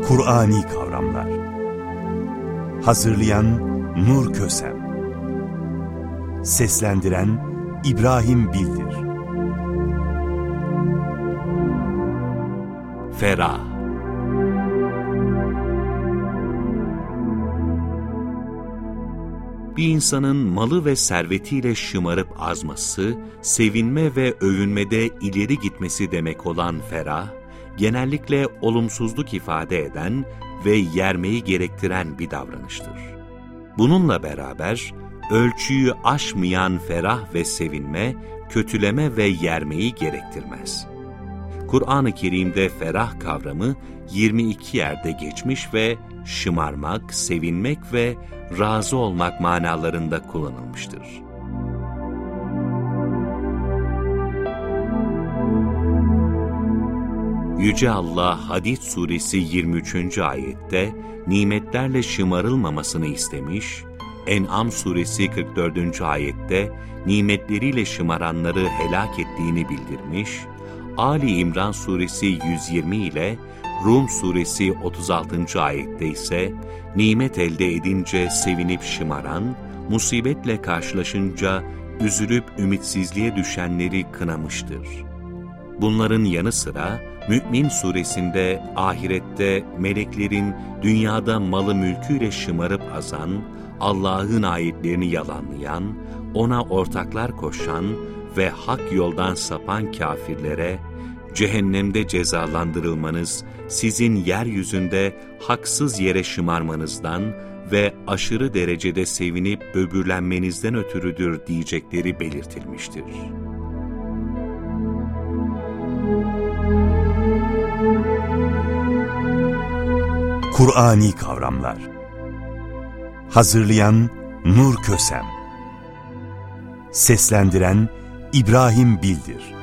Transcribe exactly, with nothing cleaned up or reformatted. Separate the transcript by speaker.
Speaker 1: Kur'ani kavramlar. Hazırlayan Nur Kösem. Seslendiren İbrahim Bildir.
Speaker 2: Ferah. Bir insanın malı ve servetiyle şımarıp azması, sevinme ve övünmede ileri gitmesi demek olan ferah, genellikle olumsuzluk ifade eden ve yermeyi gerektiren bir davranıştır. Bununla beraber, ölçüyü aşmayan ferah ve sevinme, kötüleme ve yermeyi gerektirmez. Kur'an-ı Kerim'de ferah kavramı yirmi iki yerde geçmiş ve şımarmak, sevinmek ve razı olmak manalarında kullanılmıştır. Yüce Allah Hadid suresi yirmi üçüncü ayette nimetlerle şımarılmamasını istemiş, En'am suresi kırk dördüncü ayette nimetleriyle şımaranları helak ettiğini bildirmiş, Ali İmran suresi yüz yirmi ile Rum suresi otuz altıncı ayette ise nimet elde edince sevinip şımaran, musibetle karşılaşınca üzülüp ümitsizliğe düşenleri kınamıştır. Bunların yanı sıra Mü'min suresinde ahirette meleklerin dünyada malı mülküyle şımarıp azan, Allah'ın ayetlerini yalanlayan, ona ortaklar koşan ve hak yoldan sapan kafirlere, cehennemde cezalandırılmanız, sizin yeryüzünde haksız yere şımarmanızdan ve aşırı derecede sevinip böbürlenmenizden ötürüdür diyecekleri belirtilmiştir.
Speaker 1: Kur'ani kavramlar. Hazırlayan Nur Kösem. Seslendiren İbrahim Bildir.